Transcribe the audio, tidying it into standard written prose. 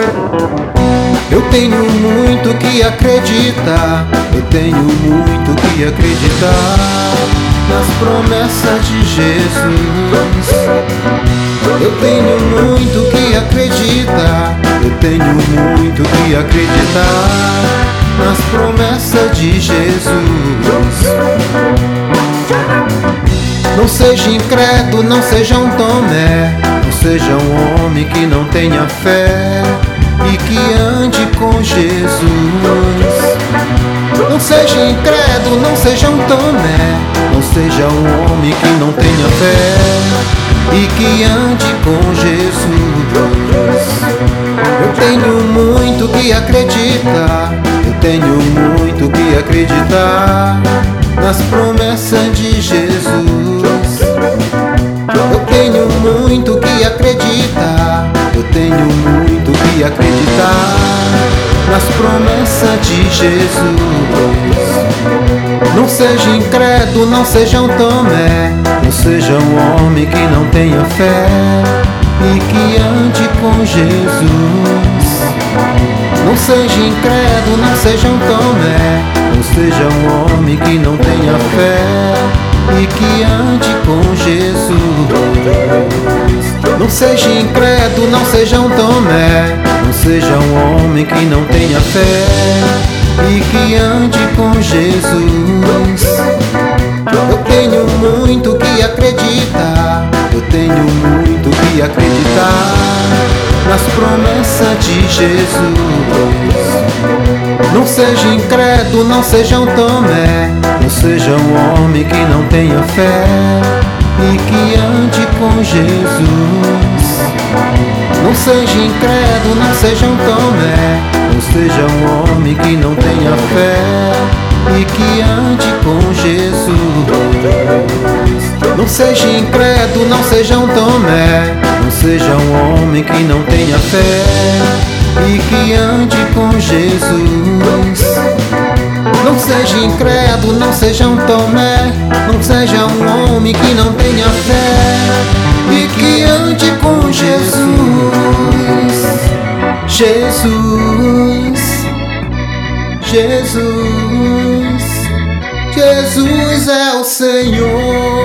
Eu tenho muito que acreditar, eu tenho muito que acreditar nas promessas de Jesus. Eu tenho muito que acreditar, eu tenho muito que acreditar nas promessas de Jesus. Não seja incrédulo, não seja um Tomé, não seja um homem que não tenha fé e que ande com Jesus. Não seja incrédulo, não seja um Tomé, não seja um homem que não tenha fé e que ande com Jesus. Eu tenho muito que acreditar, eu tenho muito que acreditar nas promessas de Jesus. Eu tenho muito que acreditar, eu tenho muito que acreditar nas promessas de Jesus. Não seja incrédulo, não seja um Tomé, não seja um homem que não tenha fé e que ande com Jesus. Não seja incrédulo, não seja um Tomé, não seja um homem que não tenha fé e que ande com Jesus. Não seja incrédulo, não seja um Tomé, não seja um homem que não tenha fé e que ande com Jesus. Eu tenho muito que acreditar, eu tenho muito que acreditar nas promessas de Jesus. Não seja incrédulo, não seja um Tomé, não seja um homem que não tenha fé e que ande com Jesus. Não seja incrédulo, não seja um Tomé, não seja um homem que não tenha fé e que ande com Jesus. Não seja incrédulo, não seja um Tomé, não seja um homem que não tenha fé e que ande com Jesus. Não seja incrédulo, não seja um Tomé, não seja um homem que não tenha fé e que ande com Jesus. Jesus, Jesus, Jesus é o Senhor.